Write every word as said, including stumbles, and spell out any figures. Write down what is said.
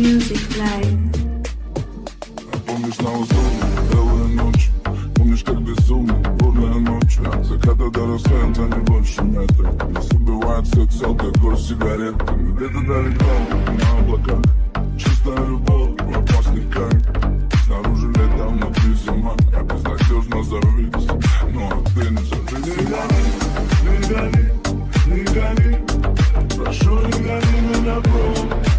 Music Live. Помнишь на лазуре, белые ночи, помнишь, как безумно, бурная ночь. От заката до рассвета не больше метра. Нас убивает секс, алкоголь, сигареты. Где-то далеко, на облаках, чистая любовь, опасный кайф. Снаружи лето, внутри зима. Я безнадежно завис, но ты не завис. Не гони, не гони, не гони. Прошу, не гони меня, бро.